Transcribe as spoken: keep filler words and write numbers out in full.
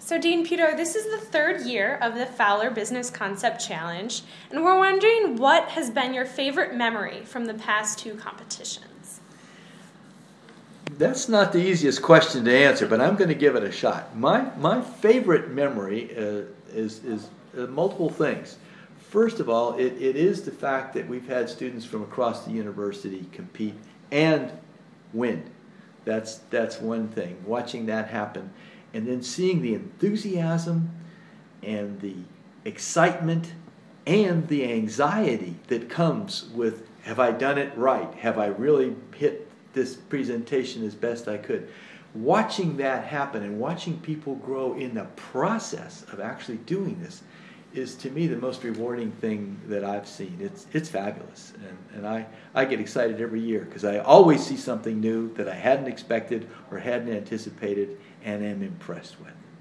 So Dean Peter, this is the third year of the Fowler Business Concept Challenge, and we're wondering what has been your favorite memory from the past two competitions? That's not the easiest question to answer, but I'm going to give it a shot. My my favorite memory uh, is is uh, multiple things. First of all, it, it is the fact that we've had students from across the university compete and win. That's that's one thing. Watching that happen, and then seeing the enthusiasm and the excitement and the anxiety that comes with, have I done it right? Have I really hit this presentation as best I could? Watching that happen and watching people grow in the process of actually doing this is, to me, the most rewarding thing that I've seen. It's it's fabulous, and, and I, I get excited every year because I always see something new that I hadn't expected or hadn't anticipated and am impressed with.